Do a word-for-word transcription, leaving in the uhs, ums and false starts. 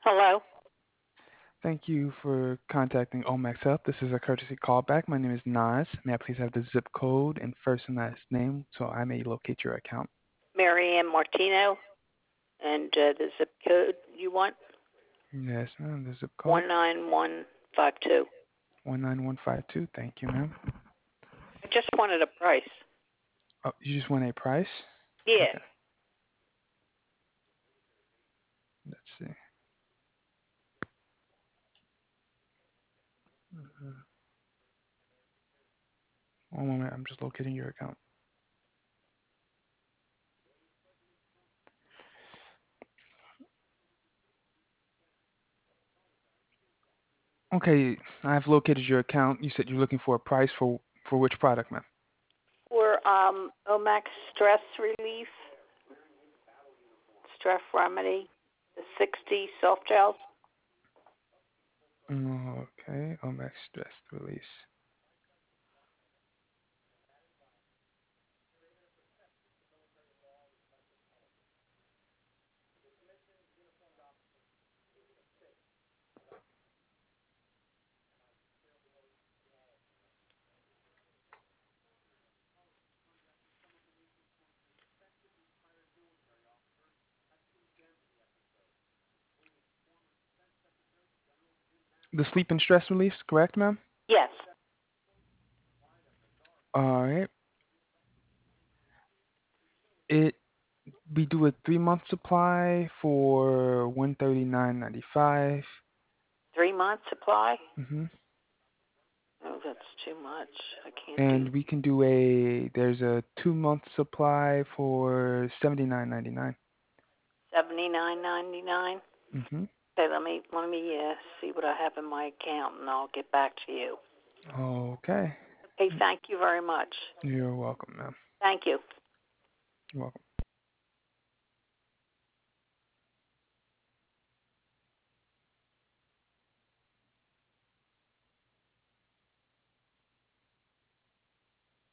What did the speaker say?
Hello? Thank you for contacting Omax Health. This is a courtesy callback. My name is Nas. May I please have the zip code and first and last name so I may locate your account? Marianne Martino. And uh, the zip code you want? Yes, ma'am. The zip code? one nine one five two. one nine one five two. Thank you, ma'am. I just wanted a price. Oh, you just want a price? Yeah. Okay. Let's see. Mhm. One moment. I'm just locating your account. Okay, I've located your account. You said you're looking for a price for for which product, ma'am? For um, Omax Stress Relief, Stress Remedy, the sixty soft gels. Okay, Omax Stress Release. The sleep and stress relief, correct, ma'am? Yes. All right. It we do a three month supply for one thirty nine ninety five. Three month supply? Mm-hmm. Oh, that's too much. I can't do And we can do a there's a two month supply for seventy nine ninety nine. seventy-nine ninety-nine. Mm-hmm. Okay, let me let me uh, see what I have in my account, and I'll get back to you. Okay. Okay, thank you very much. You're welcome, ma'am. Thank you. You're welcome.